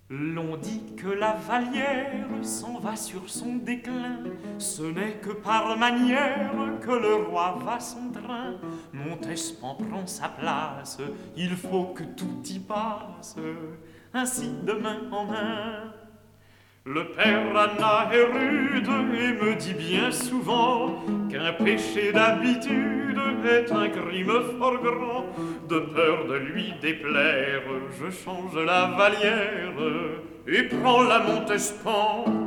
L'on dit que la Vallière s'en va sur son déclin. Ce n'est que par manière que le roi va son train. Montespan prend sa place, il faut que tout y passe, ainsi de main en main. Le père Anna est rude et me dit bien souvent qu'un péché d'habitude est un crime fort grand. De peur de lui déplaire, je change la Vallière et prends la Montespan.